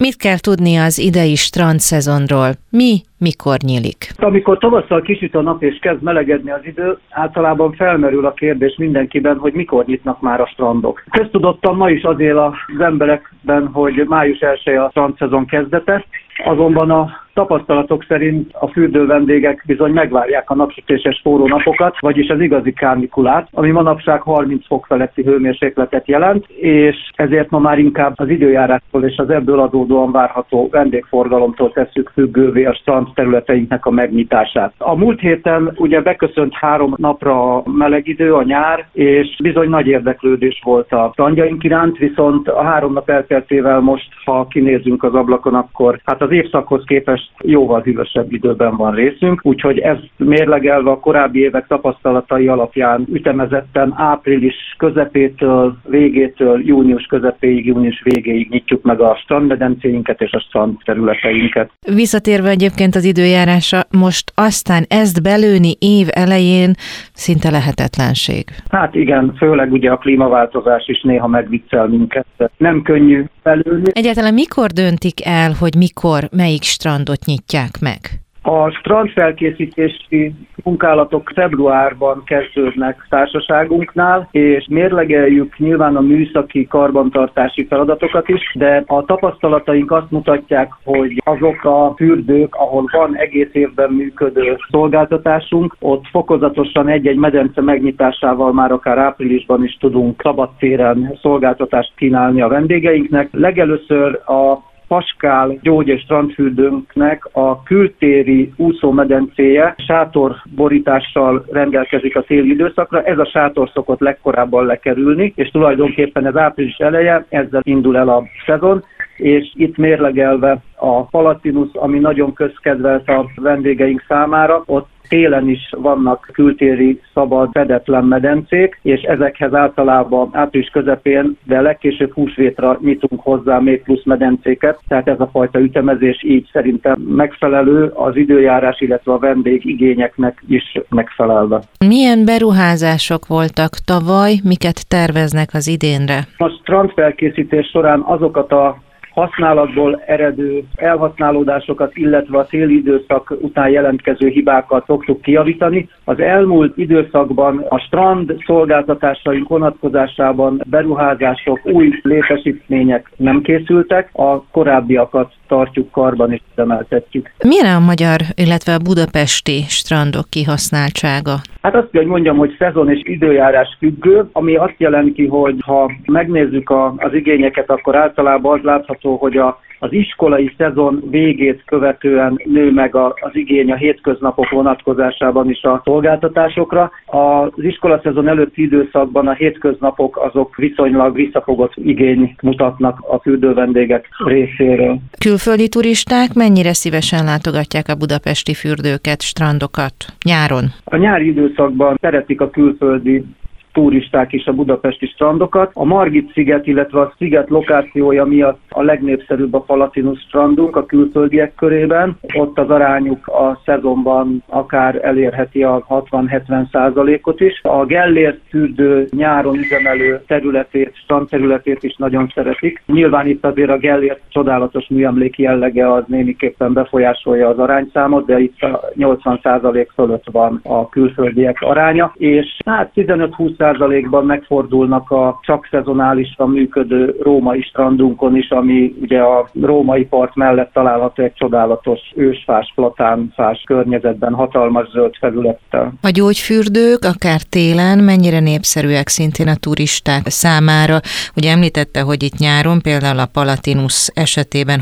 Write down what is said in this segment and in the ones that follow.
Mit kell tudni az idei strandszezonról? Mikor nyílik? Amikor tavasszal kisüt a nap és kezd melegedni az idő, általában felmerül a kérdés mindenkiben, hogy mikor nyitnak már a strandok. Köztudottan ma is az él az emberekben, hogy május 1 a strandszezon kezdete, azonban a tapasztalatok szerint a fürdővendégek bizony megvárják a napsütéses forró napokat, vagyis az igazi kánikulát, ami manapság 30 fok feletti hőmérsékletet jelent, és ezért ma már inkább az időjárástól és az ebből adódóan várható vendégforgalomtól tesszük függővé a strand területeinknek a megnyitását. A múlt héten ugye beköszönt 3 napra a meleg idő, a nyár, és bizony nagy érdeklődés volt a strandjaink iránt, viszont a 3 nap elteltével most, ha kinézünk az ablakon, akkor hát az évszakhoz képest jóval hűvösebb időben van részünk, úgyhogy ezt mérlegelve a korábbi évek tapasztalatai alapján ütemezetten április közepétől, végétől június közepéig, június végéig nyitjuk meg a strandmedencéinket és a strand területeinket. Visszatérve egyébként az időjárásra, most aztán ezt belőni év elején szinte lehetetlenség. Hát igen, főleg ugye a klímaváltozás is néha megviccel minket. Nem könnyű belőni. Egyáltalán mikor döntik el, hogy mikor melyik strandot nyitják meg? A strandfelkészítési munkálatok februárban kezdődnek társaságunknál, és mérlegeljük nyilván a műszaki karbantartási feladatokat is, de a tapasztalataink azt mutatják, hogy azok a fürdők, ahol van egész évben működő szolgáltatásunk, ott fokozatosan egy-egy medence megnyitásával már akár áprilisban is tudunk szabadtéren szolgáltatást kínálni a vendégeinknek. Legelőször a Paskál gyógy- és strandfürdőnknek a kültéri úszómedencéje sátorborítással rendelkezik a téli időszakra. Ez a sátor szokott legkorábban lekerülni, és tulajdonképpen ez április eleje, ezzel indul el a szezon, és itt mérlegelve a Palatinus, ami nagyon közkedvelt a vendégeink számára, ott télen is vannak kültéri szabad, fedetlen medencék, és ezekhez általában április közepén, de legkésőbb húsvétra nyitunk hozzá még plusz medencéket, tehát ez a fajta ütemezés így szerintem megfelelő az időjárás, illetve a vendég igényeknek is megfelelve. Milyen beruházások voltak tavaly, miket terveznek az idénre? A strandfelkészítés során azokat a használatból eredő elhasználódásokat, illetve a téli időszak után jelentkező hibákat szoktuk kijavítani. Az elmúlt időszakban a strand szolgáltatásaink vonatkozásában beruházások, új létesítmények nem készültek, a korábbiakat tartjuk karban és üzemeltetjük. Milyen a magyar, illetve a budapesti strandok kihasználtsága? Hát azt kell, hogy mondjam, hogy szezon és időjárás függő, ami azt jelenti, hogy ha megnézzük az igényeket, akkor általában az látható, hogy az iskolai szezon végét követően nő meg az igény a hétköznapok vonatkozásában is a szolgáltatásokra. Az iskolaszezon előtti időszakban a hétköznapok azok viszonylag visszafogott igényt mutatnak a fürdővendégek részéről. Külföldi turisták mennyire szívesen látogatják a budapesti fürdőket, strandokat nyáron? A nyári időszakban szeretik a külföldi turisták is a budapesti strandokat. A Margit-sziget, illetve a sziget lokációja miatt a legnépszerűbb a Palatinus strandunk a külföldiek körében. Ott az arányuk a szezonban akár elérheti a 60-70%-ot is. A Gellért fürdő nyáron üzemelő területét, strandterületét is nagyon szeretik. Nyilván itt azért a Gellért csodálatos műemlék jellege az némiképpen befolyásolja az arányszámot, de itt a 80% fölött van a külföldiek aránya, és hát 15-20%-ban megfordulnak a csak szezonálisan működő római strandunkon is, ami ugye a római part mellett található egy csodálatos ősfás, platánfás környezetben, hatalmas zöld felülettel. A gyógyfürdők akár télen mennyire népszerűek szintén a turisták számára? Ugye említette, hogy itt nyáron például a Palatinus esetében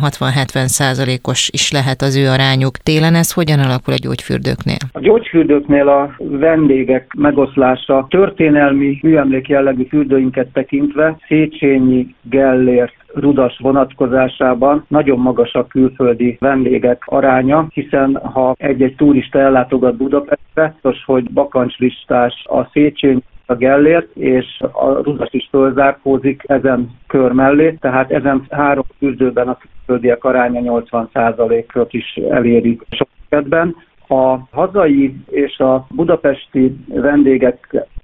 60-70%-os is lehet az ő arányuk. Télen ez hogyan alakul a gyógyfürdőknél? A gyógyfürdőknél a vendégek megoszlása történelmi műemlék jellegű fürdőinket tekintve Széchenyi, Gellért, Rudas vonatkozásában nagyon magas a külföldi vendégek aránya, hiszen ha egy-egy turista ellátogat Budapestre, biztos, hogy bakancslistás a Széchenyi, a Gellért, és a Rudas is fölzárkózik ezen kör mellé, tehát ezen 3 fürdőben a külföldiek aránya 80%-ot is eléri sok esetben. A hazai és a budapesti vendégek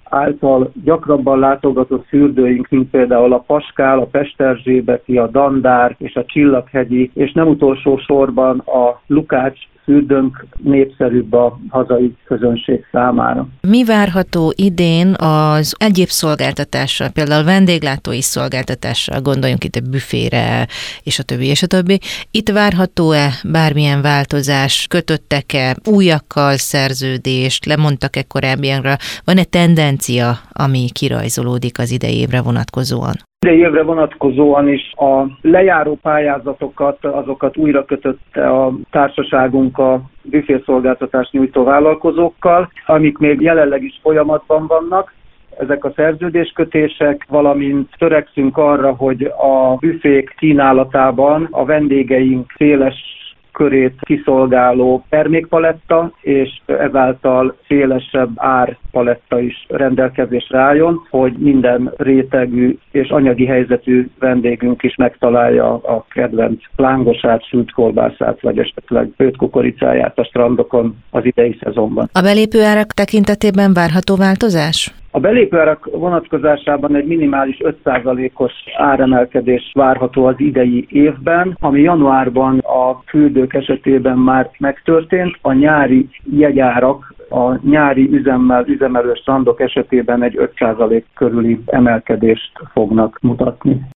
által gyakrabban látogatott fürdőink, mint például a Paskál, a Pesterzsébeti, a Dandár és a Csillaghegyi, és nem utolsó sorban a Lukács fürdőnk népszerűbb a hazai közönség számára. Mi várható idén az egyéb szolgáltatással, például vendéglátói szolgáltatással, gondoljunk itt a büfére, és a többi, és a többi. Itt várható-e bármilyen változás? Kötöttek-e újakkal szerződést? Lemondtak-e korábbiakra? Van-e tendencia, ami kirajzolódik az idei évre vonatkozóan? Idei évre vonatkozóan is a lejáró pályázatokat, azokat újra kötötte a társaságunk a büfészolgáltatást nyújtó vállalkozókkal, amik még jelenleg is folyamatban vannak. Ezek a szerződéskötések, valamint törekszünk arra, hogy a büfék kínálatában a vendégeink széles körét kiszolgáló termékpaletta, és ezáltal szélesebb árpaletta is rendelkezésre álljon, hogy minden rétegű és anyagi helyzetű vendégünk is megtalálja a kedvenc lángosát, sült kolbászát, vagy esetleg főtt kukoricáját a strandokon az idei szezonban. A belépőárak tekintetében várható változás? A belépőárak vonatkozásában egy minimális 5%-os áremelkedés várható az idei évben, ami januárban a fürdők esetében már megtörtént. A nyári jegyárak, a nyári üzemmel üzemelő strandok esetében egy 5% körüli emelkedést fognak mutatni.